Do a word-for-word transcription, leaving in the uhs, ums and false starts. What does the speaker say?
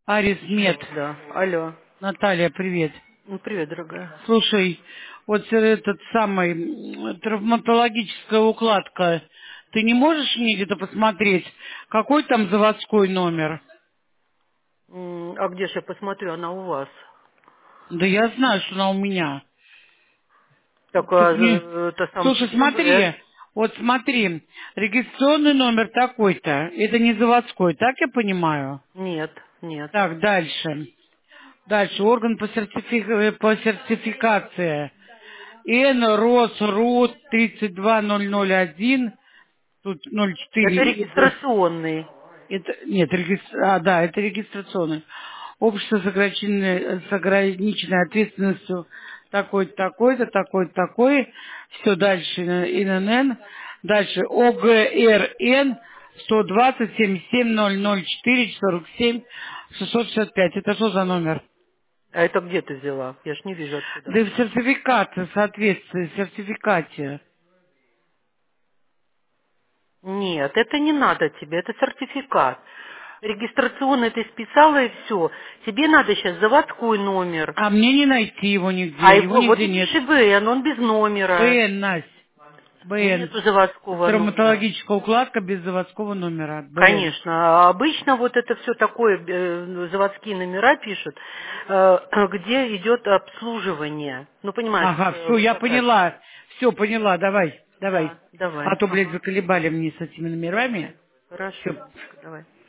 Арис, нет. Да. Алло. Наталья, привет. Ну, привет, дорогая. Слушай, вот этот самый м, травматологическая укладка, ты не можешь мне где-то посмотреть, какой там заводской номер? М, А где же я посмотрю, она у вас? Да я знаю, что она у меня. Так, Так а мне... э, это сам Слушай, ФГБ. смотри, вот смотри, регистрационный номер такой-то, это не заводской, так я понимаю? Нет, нет. Так, дальше. Дальше, орган по, сертифи- по сертификации. Н, РОС, РУ тридцать два ноль ноль один, тут ноль четыре, Это и д- регистрационный. это, нет, регистр, а, да, это регистрационный. Общество с ограниченной, с ограниченной ответственностью такой-то, такой-то, такой-то, такой. Все дальше ИНН. Дальше ОГРН сто двадцать семьдесят семь ноль ноль четыре сорок семь шестьсот шестьдесят пять. Это что за номер? А это где ты взяла? Я ж не вижу откуда. Да и в сертификате, соответственно, в сертификате. Нет, это не надо тебе, это сертификат. Регистрационный ты списала и все. Тебе надо сейчас заводской номер. А мне не найти его А нигде. Его его, вот нигде нет. видишь, и ВН, он без номера. БН, Настя. БН. Нету заводского номера. Травматологическая укладка без заводского номера. БН. Конечно. А обычно вот это все такое, э, заводские номера пишут, э, где идет обслуживание. Ну, понимаешь, Ага, э, все, я потрачено. поняла. Все, поняла, давай, давай. Да, давай. А то, блядь, Ага. заколебали мне с этими номерами. Хорошо. Все. Давай.